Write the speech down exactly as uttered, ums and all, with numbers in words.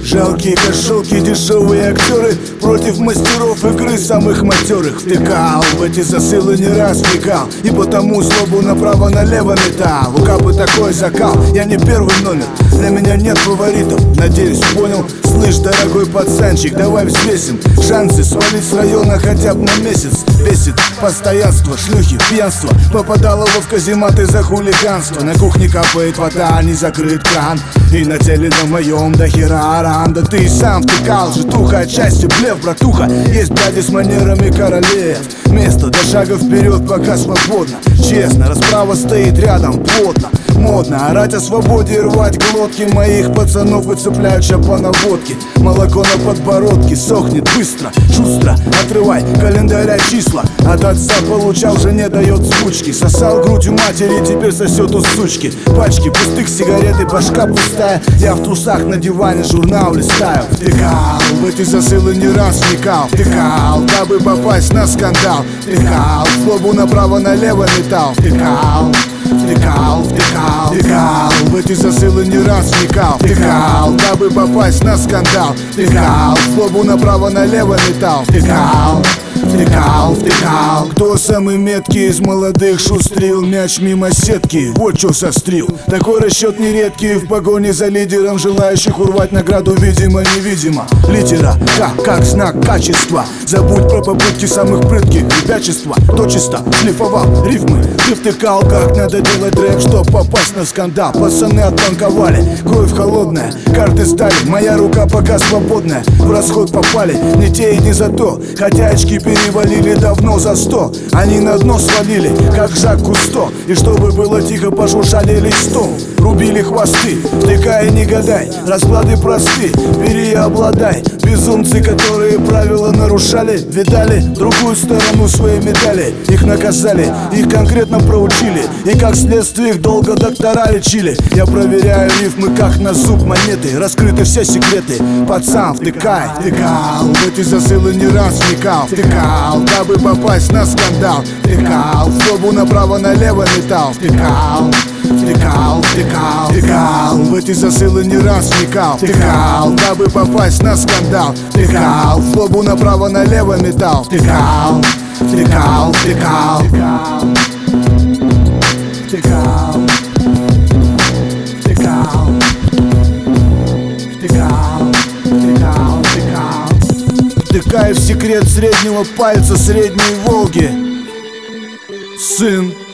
Жалкие кошелки, дешевые актеры против мастеров игры самых матерых. Втыкал в эти засылы не раз втыкал, и потому злобу направо-налево метал. У Капы такой закал, я не первый номер, для меня нет фаворитов. Надеюсь, понял? Слышь, дорогой пацанчик, давай взвесим шансы свалить с района хотя бы на месяц. Бесит постоянство, шлюхи, пьянство, попадало в казематы за хулиганство. На кухне капает вода, не закрыт кран, и на теле на моем до хера ран. Да ты и сам втыкал, житуха, отчасти блеф, братуха. Есть дяди с манерами королев, место до шага вперед пока свободно. Честно, расправа стоит рядом плотно. Модно орать о свободе и рвать глотки моих пацанов, выцепляют ща по наводке. Молоко на подбородке сохнет быстро, шустро, отрывай календаря числа. От отца получал, же не дает звучки. Сосал грудью матери, теперь сосет у сучки. Пачки пустых сигарет и башка пустая. Я в трусах на диване журнал листаю. Втыкал в эти засылы не раз вникал. Втыкал, дабы попасть на скандал. Втыкал, злобу направо-налево метал. Втыкал, втыкал, втыкал, втыкал в эти засылы не раз вникал. Втыкал, дабы попасть на скандал. Втыкал, злобу направо-налево метал. Втыкал, втыкал, втыкал. Кто самый меткий из молодых шустрил мяч мимо сетки? Вот чё сострил. Такой расчет нередкий в погоне за лидером, желающих урвать награду видимо-невидимо. Литера К как знак качества. Забудь про попытки самых прытких ребячества. Дочисто шлифовал рифмы. Ты втыкал, как надо делать рэп, чтоб попасть на скандал. Пацаны отбанковали, кровь холодная, карты стали, моя рука пока свободная. В расход попали не те и не за то, хотя очки перевалили давно за сто. Они на дно свалили, как Жак Кусто, и чтобы было тихо, пошуршали листом. Рубили хвосты, втыкай, не гадай, расклады просты, бери и обладай. Безумцы, которые правила нарушали, видали другую сторону своей медали. Их наказали, их конкретно проучили, и как следствие их долго доктора лечили. Я проверяю рифмы, как на зуб монеты, раскрыты все секреты. Пацан, втыкай, втыкал в эти засылы не раз вникал. Втыкал, дабы попасть на скандал. Втыкал, злобу направо-налево метал. Втыкал, втыкал, втыкал, втыкал в эти засылы не раз вникал. Втыкал, дабы попасть на скандал. Втыкал, злобу направо-налево метал. Втыкал, втыкал, втыкал, втыкал, втыкал, втыкал, втыкал, втыкал. Втыкай в секрет среднего пальца средней Волги, сын.